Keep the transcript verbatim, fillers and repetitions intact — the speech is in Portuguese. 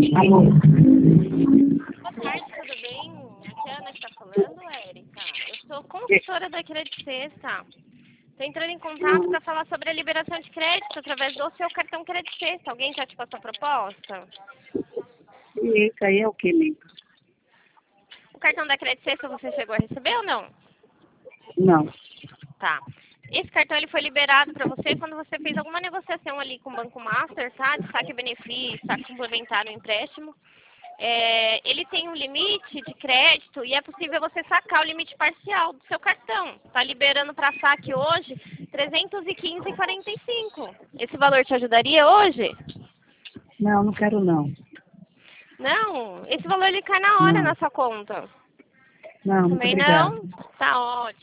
Alô? Boa tarde, tudo bem? Aqui é a Ana que está falando, Érica. Eu sou consultora da Credit Sexta. Estou entrando em contato para falar sobre a liberação de crédito através do seu cartão Credit Sexta. Alguém já te passou a proposta? E esse aí é o que mesmo? O cartão da Credit Sexta você chegou a receber ou não? Não. Tá. Esse cartão ele foi liberado para você quando você fez alguma negociação ali com o Banco Master, tá? De saque benefício, saque complementar no empréstimo. É, ele tem um limite de crédito e é possível você sacar o limite parcial do seu cartão. Está liberando para saque hoje trezentos e quinze reais e quarenta e cinco centavos. Esse valor te ajudaria hoje? Não, não quero não. Não, esse valor ele cai na hora Não. na sua conta. Não, muito Também obrigada. não? Tá ótimo.